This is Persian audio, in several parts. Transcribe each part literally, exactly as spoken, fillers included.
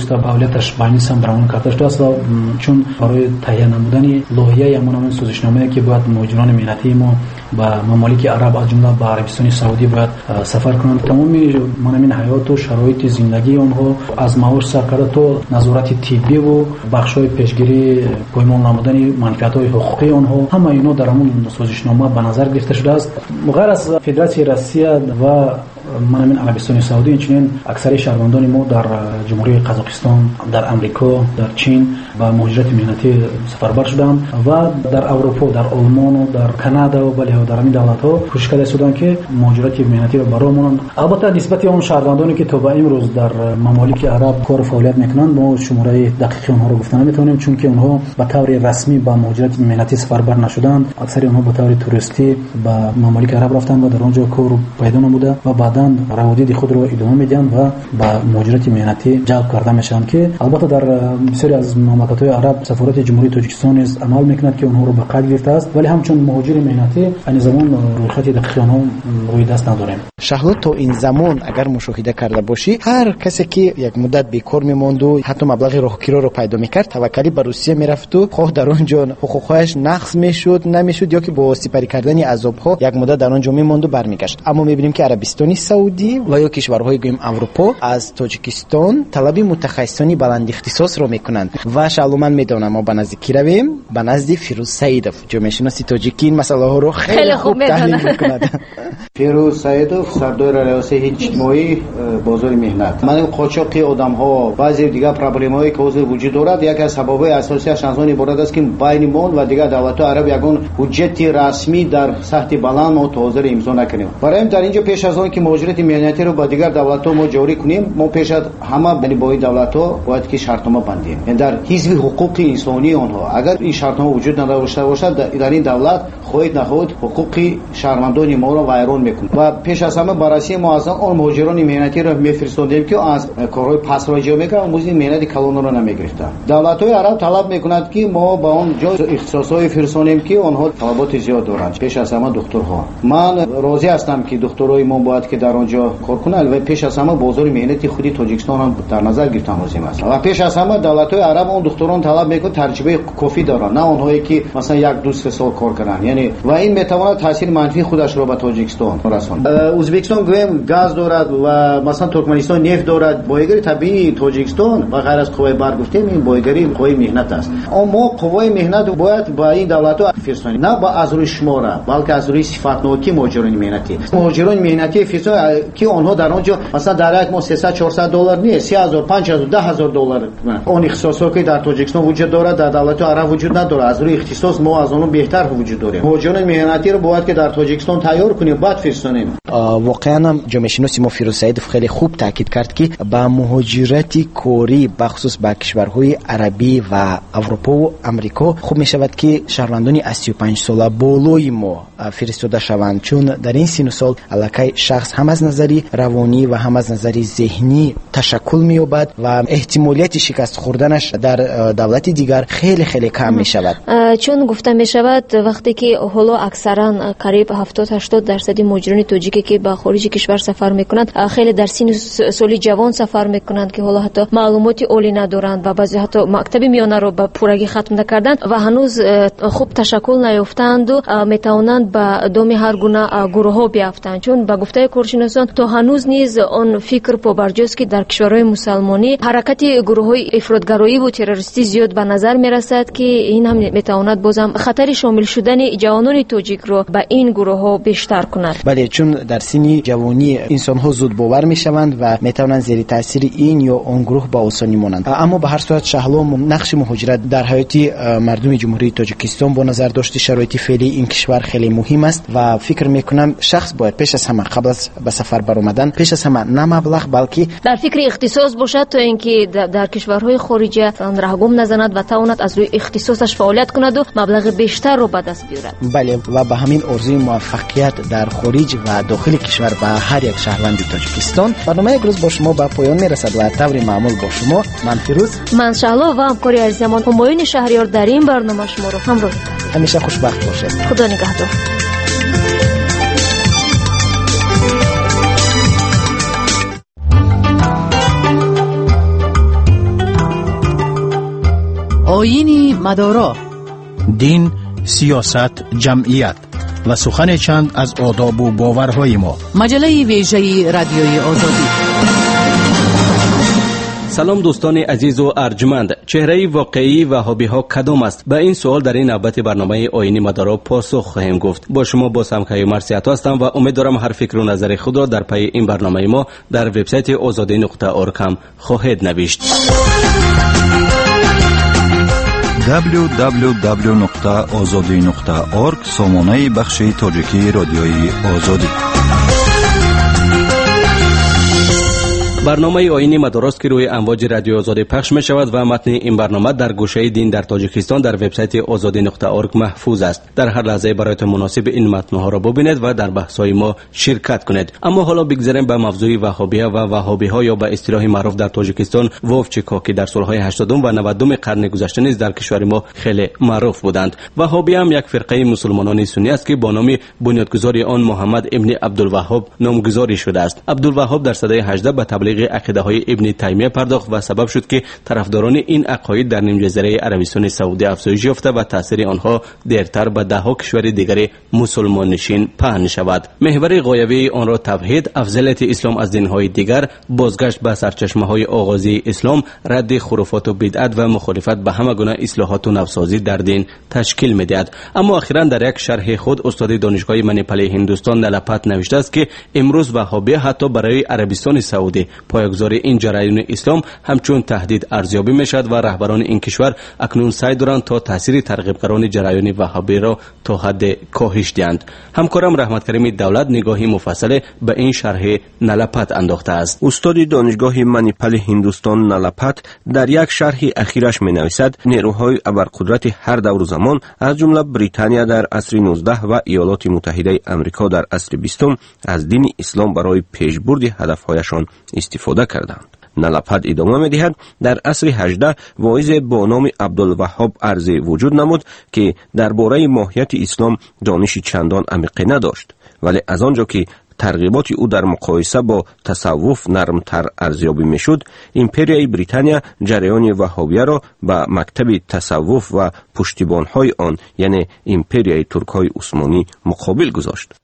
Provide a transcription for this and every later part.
истоа фаъолияташ байниз ҳам равон карда шудааст ва чун барои таҳия намудани лоиҳаи ҳамон созишномае ки бояд муҳоҷирони меҳнатии мо ба мамолики араб аз ҷумла ба арабистони саудӣ бояд сафар кунанд. Тамоми манамин ҳаёту шароити зиндагии онҳо аз маош сар карда то назорати тиббиву бахшҳои пешгирии поймол намудани манфиатҳои ҳуқуқии онҳо, ҳама ино дар ҳамон созишнома ба назар гирифта шудааст. ғайр аз Федератсияи Россия ва манамин арабистони саудӣ, инчунин аксари шаҳрвандони мо дар ҷумҳурии Қазоқистон, дар Амрико, дар Чин ба муҳоҷирати меҳнатӣ сафарбар шуданд ва дар Аврупо, дар Олмону, дар Канада ва бале дар ҳамин давлатҳо кӯшиш карда истоданд ки муҳоҷирати меҳнатиро баро монанд. Албатта нисбати он шаҳрвандоне ки то ба имрӯз дар мамолики араб кору фаъолият мекунанд, мо шумораи дақиқи онҳоро гуфта наметавонем, чунки онҳо ба таври расмӣ ба муҳоҷирати меҳнатӣ сафарбар нашуданд. Аксари онҳо ба таври туристӣ ба мамолики араб рафтанд ва дар он ҷо кору пайдо намуда ва баъдан раводиди худро идома медиҳанд ва ба муҳоҷирати меҳнатӣ ҷалб карда мешаванд, ки албатта дар бисёре аз мамлакатҳои араб сафорати ҷумҳурии Тоҷикистон низ амал мекунад ки онҳоро ба қайд гирифтааст, вале ҳамчун муҳоҷири меҳнатӣ айни замон рӯйхати дақиқи онҳо рӯи даст надорем. Шаҳло, то ин замон агар мушоҳида карда бошӣ, ҳар касе ки як муддат бекор мемонду, ҳатто маблағи роҳкироро пайдо мекард, таваккалӣ ба Русия мерафту, хоҳ дар он ҷо ҳуқуқҳояш нақс мешуд, намешуд, ё ки бо сипарӣ кардани азобҳо як муддат дар он ҷо мемонду бармегашт. Аммо мебинем ки Арабистони Саудӣ ва ё кишварҳои гӯем Аврупо аз Тоҷикистон талаби мутахассисони баландихтисосро мекунанд. Ва шаҳло, ман медонам мо ба назди ки равем, ба назди Фирӯз Саидов, ҷомеъшиноси тоҷикӣ ин масъалаҳоро хеле хуб таҳлил мекунад. Фирӯз Саидов, сардори риёсаи иҷтимоӣ бозори меҳнат. Ман қочоқи одамҳо, баъзе дигар проблемаҳое ки ҳозир вуҷуд дорад, яке аз сабабҳои асосияш аз он иборат аст ки байни мон ва дигар давлатҳои араб ягон ҳуҷҷати расмӣ дар сатҳи баланд мо то ҳозир имзо накардем. Барои ҳамин дар ин ҷо пеш аз он ки муҳоҷирати меҳнатиро ба дигар давлатҳо мо ҷорӣ кунем, мо пеш аз ҳама бо ин давлатҳо бояд ки шартнома бандем. Яъне дар ҳизби ҳуқуқи инсонии онҳо агар ин шартнома вуҷуд надошта бошад, дар ин давлат хоҳед нахоҳед ҳуқуқи шаҳрвандони моро вайрон мекунад. ва пеш аз ҳама баррасии мо аз он муҳоҷирони меҳнатиро мефиристодем ки аз корҳои пастро иҷро мекарданд, музди меҳнати калонро намегирифтанд. Давлатҳои араб талаб мекунанд ки мо ба он ҷо ихтисосҳое фиристонем ки онҳо талаботи зиёд доранд, пеш аз ҳама духтурҳо. ман розӣ ҳастам ки духтурои мо бояд ки дар он ҷо кор кунанд ва пеш аз ҳама бозори меҳнати худи Тоҷикистон ҳам дар назар гирифтан лозим аст. ва пеш аз ҳама давлатҳои араб он духтурон талаб мекунанд таҷрибаи кофӣ доранд, на онҳое ки масалан як ду се сол кор карданд. Яъне ва ин метавонад таъсири манфии худашро ба Тоҷикистон расонад. Ӯзбекистон гӯем газ дорад ва масалан Туркманистон нефт дорад. Боигари табиии Тоҷикистон ва ғайр аз қувваи барқ гуфтем, ин боигари қувваи меҳнат аст. мо қувваи меҳнат бояд ба ин давлатҳо фиристонем, на ба аз рӯи шумора, балки аз рӯи сифатноки муҳоҷирони меҳнатӣ. муҳоҷирони меҳнатӣ фиристонем ки онҳо дар он ҷо масалан дар як моҳ сесад чорсад доллар не, се ҳазор панҷ ҳазор даҳ ҳазор доллар. он ихтисосҳое ки дар Тоҷикистон вуҷуд дорад, дар давлатҳои араб вуҷуд надорад. аз рӯи ихтисос мо аз онҳо беҳтар вуҷуд дорем. муҳоҷирони меҳнатиро бояд ки дар Тоҷикистон тайёр кунем, баъд фиристонем. воқеан ҳам ҷомеъшиноси мо Фирӯз Саидов хеле хуб таъкид кард ки ба муҳоҷирати корӣ бахусус ба кишварҳои арабӣ ва Аврупову Амрико хуб мешавад ки шаҳрвандони аз си ю панҷ сола болои мо фиристода шаванд, чун дар ин сину сол аллакай шахс ҳам аз назари равонӣ ва ҳам аз назари зеҳнӣ ташаккул меёбад ва эҳтимолияти шикаст хӯрданаш дар давлати дигар хеле хеле кам мешавад. чун гуфта мешавад вақте ки ҳоло аксаран қариб ҳафтод ҳаштод дарсади муҳоҷирони тоҷике ки ба хориҷи кишвар сафар мекунанд, хеле дар сини соли ҷавон сафар мекунанд ки ҳоло ҳатто маълумоти олӣ надоранд ва баъзе ҳатто мактаби миёнаро ба пуррагӣ хатм накарданд ва ҳанӯз хуб ташаккул наёфтаанду метавонанд ба доми ҳар гуна гурӯҳҳо биафтанд. чун ба гуфтаи коршиносон то ҳанӯз низ он фикр побарҷост ки дар кишварҳои мусалмонӣ ҳаракати гурӯҳҳои ифротгароиву террористӣ зиёд ба назар мерасад ки ин ҳам метавонад бозам хатари шомил шудани ҷавонони тоҷикро ба ин гурӯҳҳо бештар кунад. бале, чун дар синни ҷавонӣ инсонҳо зуд бовар мешаванд ва метавонанд зери таъсири ин ё он гурӯҳ ба осонӣ монанд. аммо ба ҳар сурат шаҳло нақши муҳоҷират дар ҳаёти мардуми ҷумҳурии Тоҷикистон бо назар дошти шароити феълии ин кишвар хеле муҳим аст ва фикр мекунам шахс бояд пеш аз ҳама қабл аз ба сафар баромадан пеш аз ҳама на маблағ балки дар фикри ихтисос бошад, то ин ки дар кишварҳои хориҷа раҳгум назанад ва тавонад аз рӯи ихтисосаш фаъолият кунаду маблағи бештарро ба даст биёрад. бале, ва ба ҳамин орзуи муваффақият дар хориҷ ва дохили кишвар ба ҳар як шаҳрванди Тоҷикистон. барномаи имрӯз бо шумо ба поён мерасад ва таври маъмул бо шумо ман Фирӯз, ман Шаҳло ва ҳамкори азизамон ҳумоюни Шаҳриёр дар ин барнома шуморо ҳамроҳӣ кардем. ҳамеша хушбахт бошед. худо нигаҳдор. آیین مدارا، دین، سیاست، جمعیت و سخن چند از آداب و باورهای ما. مجله ویژه رادیوی آزادی. سلام دوستان عزیز و ارجمند، چهره واقعی وهابی ها کدام است؟ به این سوال در این نوبت برنامه آیین مدارا پاسخ خواهیم گفت. با شما با سمکای مرسیات هستم و امیدوارم هر فکر و نظر خود را در پی این برنامه ما در وبسایت آزادی نقطه اورگ هم خواهید نوشت. دبلیو دبلیو دبلیو نقطه آزادی نقطه اورگ سامانه بخش تاجیکی رادیوی آزادی. برنامه آیین مداراست که روی امواج رادیو آزادی پخش می شود و متن این برنامه در گوشه دین در تاجیکستان در وبسایت آزادی نقطه اورگ محفوظ است. در هر لحظه برایتان مناسب این متن‌ها را ببینید و در بحث‌های ما شرکت کنید. اما حالا بگذاریم به موضوع وهابیه و وهابی‌ها یا به اصطلاح معروف در تاجیکستان ووفچکا که در سال‌های هشتادم و نودم قرن گذشته نیز در کشور ما خیلی معروف بودند. وهابی هم یک فرقه مسلمانان سنی است که با نام بنیادگذار آن محمد ابن عبدالوهاب نامگذاری شده است. عبدالوهاب در سده هجده به تبلیغ عقیده های ابن تیمیه پرداخت و سبب شد که طرفداران این عقاید در نیم جزیره عربستان سعودی افزایش یافته و تاثیر آنها دیرتر به دهها کشور دیگر مسلمان نشین پهن شود. محور غایوی آن را توحید، افضلیت اسلام از دین‌های دیگر، بازگشت به سرچشمه‌های آغازی اسلام، رد خرافات و بدعت و مخالفت به همه گونه اصلاحات و نوسازی در دین تشکیل می‌دهد. اما اخیراً در یک شرح خود استاد دانشگاه منیپل هندوستان نلپت نوشته است که امروز وهابی حتی برای عربستان سعودی پایه‌گذاری این جریان اسلام همچون تهدید ارزیابی می‌شود و رهبران این کشور اکنون سعی دارند تا تاثیر ترغیبگران جریان وهابی را تا حد کاهش دهند. همکارم رحمت کریم دولت نگاهی مفصل به این شرح نلپت انداخته است. استاد دانشگاه منیپل هندوستان نلپت در یک شرح اخیرش می‌نویسد نیروهای ابرقدرت هر دور زمان از جمله بریتانیا در عصر نوزده و ایالات متحده آمریکا در عصر بیستم از دین اسلام برای پیشبرد هدف‌هایشان استفاده کردند. نلپت ادامه می‌دهد در عصر هجده واعظ با نام عبدالوهاب عرضی وجود نمود که درباره ماهیت اسلام دانشی چندان عمیقی نداشت، ولی از آنجا که ترغیبات او در مقایسه با تصوف نرمتر ارزیابی میشد، امپریای بریتانیا جریان وهابیه را به مکتب تصوف و پشتیبان‌های آن یعنی امپریای ترک‌های عثمانی مقابل گذاشت.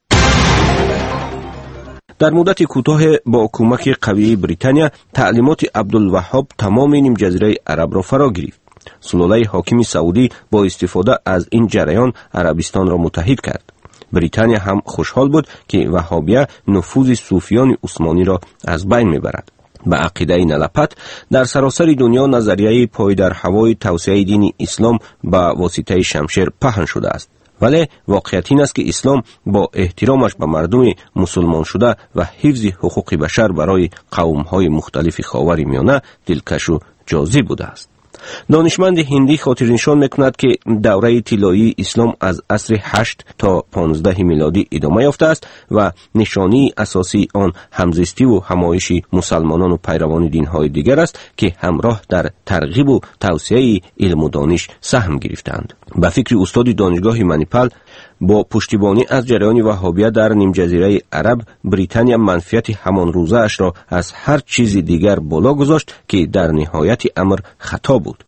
در مدت کوتاه با کمک قوی بریتانیا تعلیمات عبدالوهاب تمام نیم جزیره عرب را فرا گرفت. سلاله حاکم سعودی با استفاده از این جریان عربستان را متحد کرد. بریتانیا هم خوشحال بود که وهابیه نفوذ صوفیان عثمانی را از بین میبرد. به عقیده نلپت در سراسر دنیا نظریه پای در هوای توسعه دین اسلام به واسطه شمشیر پهن شده است. ولی واقعیت این است که اسلام با احترامش به مردم مسلمان شده و حفظ حقوق بشر برای قوم‌های مختلف خاورمیانه دلکش و جاذب بوده است. دانشمند هندی خاطرنشان میکند که دوره طلایی اسلام از عصر هشت تا پانزده میلادی ادامه یافته است و نشانی اساسی آن همزیستی و همایش مسلمانان و پیروان دین‌های دیگر است که همراه در ترغیب و توسعه علم و دانش سهم گرفتند. به فکر استاد دانشگاه منیپل با پشتیبانی از جریان وهابیه در نیم جزیره عرب، بریتانیا منفعت همان روزه اش را از هر چیز دیگر بالا گذاشت که در نهایت امر خطا بود.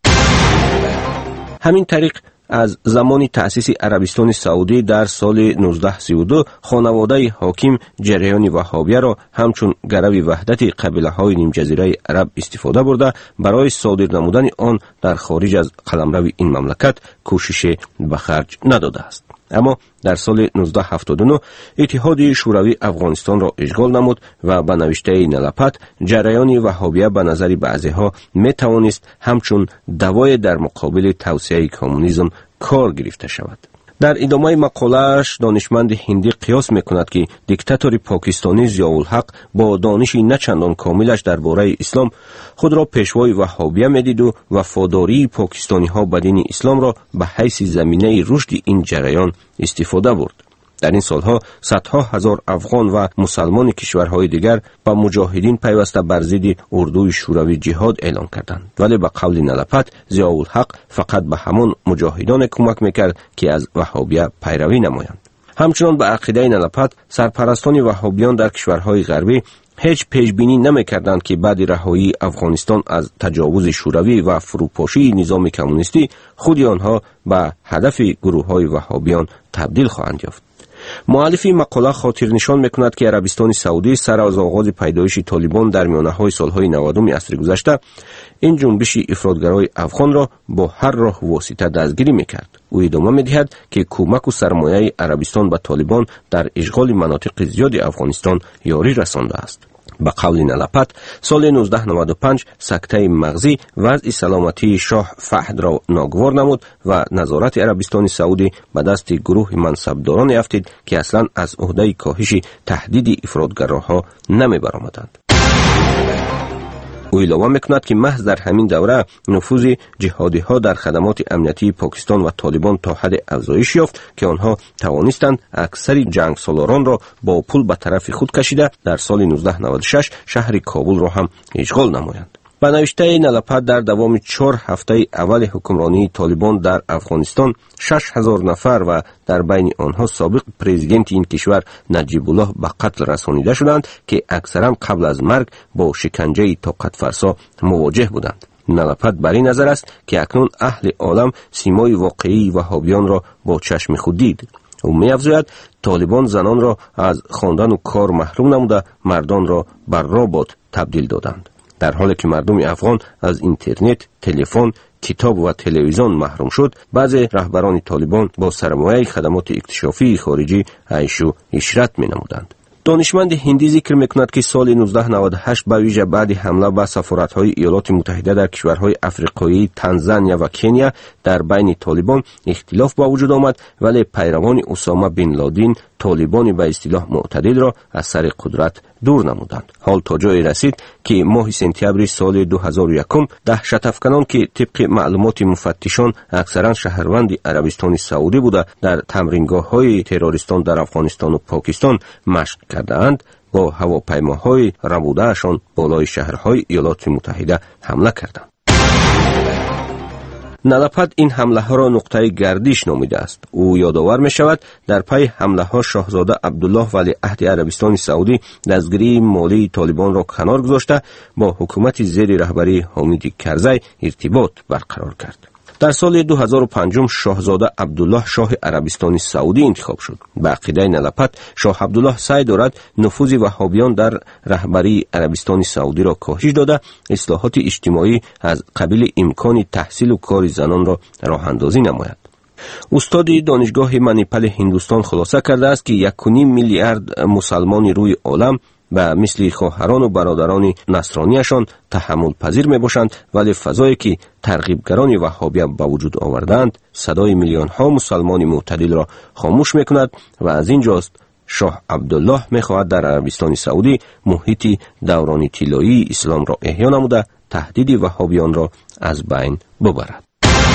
همین طریق از زمان تأسیس عربستان سعودی در سال نوزده سی و دو خانواده حاکم جریان وهابیه را همچون گرو وحدت قبیله های نیم جزیره عرب استفاده برده برای صادر نمودن آن در خارج از قلمرو این مملکت کوشش به خرج نداده است. اما در سال نوزده هفتاد و نه اتحاد شوروی افغانستان را اشغال نمود و به نوشته نلپت جریان وهابیه به نظر بعضی‌ها می توانست همچون دوای در مقابل توسعه کمونیسم کار گرفته شود. در ادامه مقاله‌اش دانشمند هندی قیاس می‌کند که دیکتاتور پاکستانی ضیاءالحق با دانش نچندان کاملش درباره اسلام خود را پیشوای وهابیه می‌دید و وفاداری پاکستانی‌ها به دین اسلام را به حیث زمینه رشد این جریان استفاده برد. در این سالها صدها هزار افغان و مسلمان کشورهای دیگر با مجاهدین پیوسته بر ضد اردوی شوروی جهاد اعلان کردند، ولی به قول نلپت ضیاءالحق فقط به همان مجاهدان کمک میکرد که از وهابیه پیروی نمایند. همچنان به عقیده نلپت سرپرستان وهابیان در کشورهای غربی هیچ پیشبینی نمی‌کردند که بعد رهایی افغانستان از تجاوز شوروی و فروپاشی نظام کمونیستی خود آنها به هدف گروه‌های وهابیان تبدیل خواهند یافت. مؤلفی مقاله خاطر نشان می‌کند که عربستان سعودی سر از آغاز پیدایش طالبان در میانه‌های سال‌های نودم عصر گذشته این جنبش افراطگرای افغان را با هر راه و واسطه دستگیری می‌کرد. او ادامه می‌دهد که کمک و سرمایه عربستان به طالبان در اشغال مناطق زیاد افغانستان یاری رسانده است. به قول نلپت سال نوزده نود و پنج سکته مغزی وضع سلامتی شاه فهد را ناگوار نمود و نظارت عربستان سعودی به دست گروه منصبداران افتید که اصلا از عهده کاهش تهدید افراطگراها نمی برآمدند. او اعلام میکند که محض در همین دوره نفوذ جهادی ها در خدمات امنیتی پاکستان و طالبان تا حد افزایش یافت که آنها توانستند اکثر جنگ سالاران را با پول به طرف خود کشیده در سال نوزده نود و شش شهر کابل را هم اشغال نمایند. به نوشته نلپت در دوام چهار هفته اول حکمرانی طالبان در افغانستان شش هزار نفر و در بین آنها سابق پرزیدنت این کشور نجیب الله به قتل رسانیده شدند که اکثرا قبل از مرگ با شکنجه طاقت فرسا مواجه بودند. نلپت بر این نظر است که اکنون اهل عالم سیمای واقعی وهابیان را با چشم خود دید. او می‌افزاید طالبان زنان را از خواندن و کار محروم نموده مردان را بر ربات تبدیل دادند. در حالی که مردم افغان از اینترنت، تلفن، کتاب و تلویزیون محروم شد، بعضی رهبران طالبان با سرمایه خدمات اکتشافی خارجی عیش و عشرت می‌نمودند. دانشمند هندی ذکر می‌کند که سال نوزده نود و هشت به ویژه بعد حمله به سفارت‌های ایالات متحده در کشورهای افریقایی تانزانیا و کنیا در بین طالبان اختلاف به وجود آمد، ولی پیروان اسامه بن لادن طالبان به اصطلاح معتدل را از سر قدرت دور نمودند. حال تا جایی رسید که ماه سپتامبر سال دو هزار و یک دهشت افکنان که طبق معلومات مفتشان اکثرا شهروند عربستان سعودی بوده در تمرینگاه‌های تروریستان در افغانستان و پاکستان مشق کردند، با هواپیماهای ربوده‌شان بالای شهرهای ایالات متحده حمله کردند. نلپت این حمله ها را نقطه گردش نامیده است. او یادآور می شود در پی حمله ها شاهزاده عبدالله ولیعهد عربستان سعودی دستگیری مالی طالبان را کنار گذاشته با حکومت زیر رهبری حامد کرزی ارتباط برقرار کرد. در سال دو هزار و پنج شاهزاده عبدالله شاه عربستان سعودی انتخاب شد. به عقیده نلپت شاه عبدالله سعی دارد نفوذ وهابیان در رهبری عربستان سعودی را کاهش داده اصلاحات اجتماعی از قبیل امکان تحصیل و کار زنان را راه اندازی نماید. استاد دانشگاه منیپل هندوستان خلاصه کرده است که یک و نیم میلیارد مسلمان روی عالم و مثل خواهران و برادران نصرانیشان تحمل پذیر می باشند، ولی فضایی که ترغیبگران وهابیه به وجود آوردند صدای میلیون ها مسلمان معتدل را خاموش می کند و از اینجاست شاه عبدالله می خواهد در عربستان سعودی محیط دوران طلایی اسلام را احیا نموده تهدید وهابیان را از بین ببرد.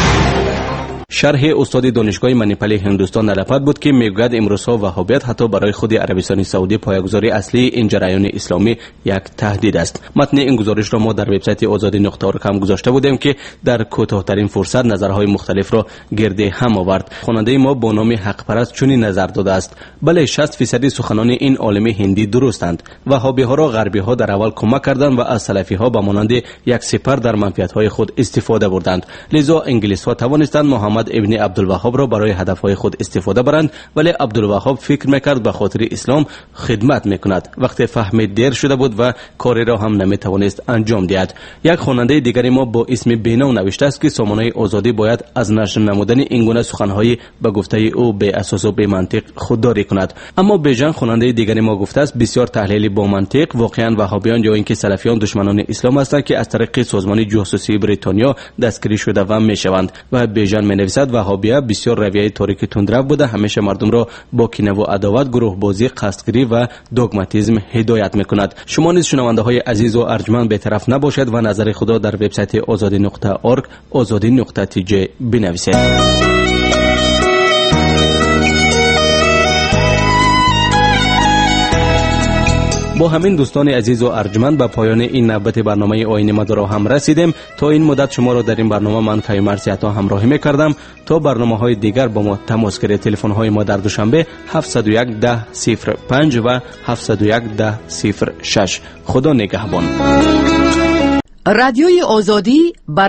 شرح استاد دانشگاه منیپل هندوستان نلپت بود که میگوید امروزها وهابیت حتی برای خود عربستان سعودی پایه‌گذاری اصلی این جریان اسلامی یک تهدید است. متن این گزارش را ما در وبسایت آزادی نقطه اورگ هم گذاشته بودیم که در کوتاه‌ترین فرصت نظرهای مختلف را گرد هم آورد. خواننده ما با نام حق پرست چنین نظر داده است: بله، شصت فیصد سخنان این عالم هندی درستند. وهابی ها را غربی ها در اول کمک کردند و از سلفی ها به مانند یک سپر در منفعت های خود استفاده بردند. لذا انگلیس ها توانستند محمد ابن عبدالوهاب را برای هدفهای خود استفاده برند، ولی عبدالوهاب فکر میکرد به خاطر اسلام خدمت میکند. وقتی فهمید دیر شده بود و کاری را هم نمیتوانست انجام دهد. یک خواننده دیگری ما با اسم بینو نوشته است که سامانه آزادی باید از نشر نمودن این گونه سخنهای به گفته او به اساس و به منطق خودداری کند. اما بیژن خواننده دیگری ما گفته است بسیار تحلیل با منطق. واقعا وهابیان یا اینکه سلفیان دشمنان اسلام هستند که از طریق سازمان جاسوسی بریتانیا دستگیری شده و میشوند. و بیژن مینویسد وهابیه بسیار رویه تاریک تندرو بوده، همیشه مردم را با کینه و عداوت، گروه بازی، قصدگیری و دوگماتیسم هدایت میکند. شما نیز شنونده های عزیز و ارجمند بی‌طرف نباشید و نظر خود در وبسایت آزادی نقطه اورگ آزادی نقطه تی جی بنویسید. با همین دوستان عزیز و ارجمند به پایان این نوبت برنامه آیین مدارا هم رسیدیم. تا این مدت شما را در این برنامه من کیومرثی عطا همراهی می‌کردم. تا برنامه‌های دیگر با ما تماس گیرید. تلفن‌های ما در دوشنبه هفت صفر یک ده صفر پنج و هفت صفر یک ده صفر شش. خدا نگهبان. رادیوی آزادی بر